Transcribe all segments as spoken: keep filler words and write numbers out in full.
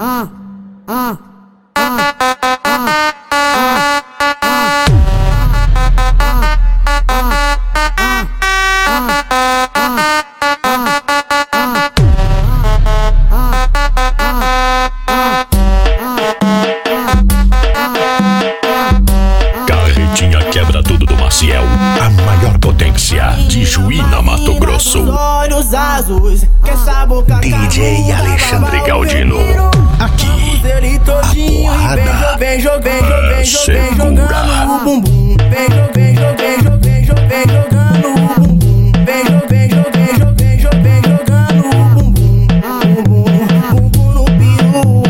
ah, ah, ah, Carretinha quebra tudo do Maciel, a maior potência de Juína, Mato Grosso. Olhos azuis, que essa boca D J Alexandre Galdino. Aqui a porrada vem jogando, vem jogando, é vem segura. jogando o bumbum. Vem jogando, vem jogando, vem jogando, vem jogando o bumbum. Vem jogando, vem jogando, vem jogando, vem jogando o bumbum. Bumbum, bumbum no peru.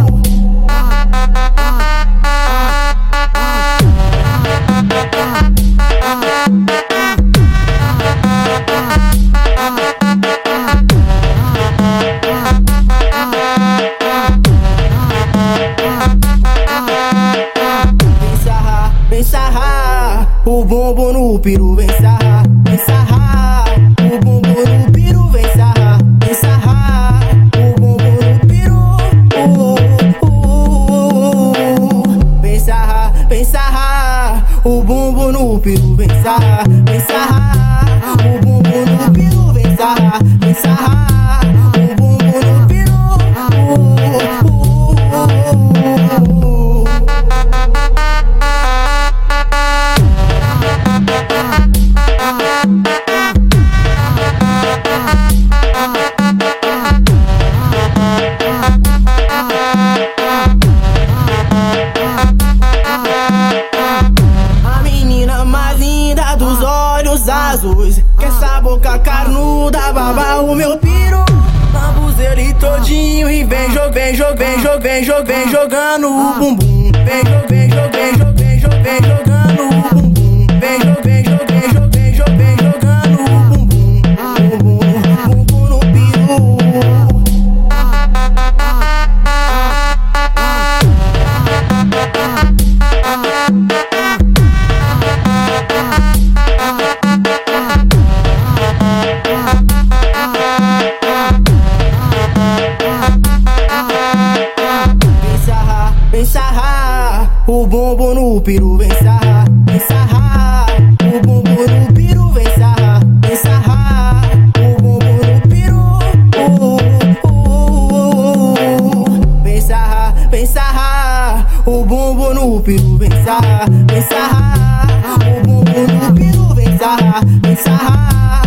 Vem sarrar o bumbum no peru, vem sarrar, vem sarrar o bumbum no peru, vem sarrar, vem sarrar o bumbum no peru. Uh, uh, uh. Vem sarrar, vem sarrar o bumbum no peru, vem sarrar, vem sarrar o bumbum no peru, vem sarrar, vem sarrar o bumbum no peru. Uh, uh, uh. A menina mais linda dos olhos azuis, que essa boca carnuda baba o meu piru. Lambuza ele todinho e vem jogando, vem jogando, vem jogando, vem jogando, vem jogando o bumbum. Vem jogando, vem jogando, vem jogando, vem jogando, vem jogando o bumbum. Vem jogando, vem jogando, vem jogando, vem jogando, vem jogando o bumbum. Bumbum, bumbum no piru. Vem sarrar o bumbum no peru, vem sarrar, vem sarrar o bumbum no peru, vem sarrar, vem sarrar o bumbum no peru. Uh, uh, uh. Vem sarrar, vem sarrar o bumbum no peru, vem sarrar, vem sarrar o bumbum no peru, vem sarrar, vem sarrar.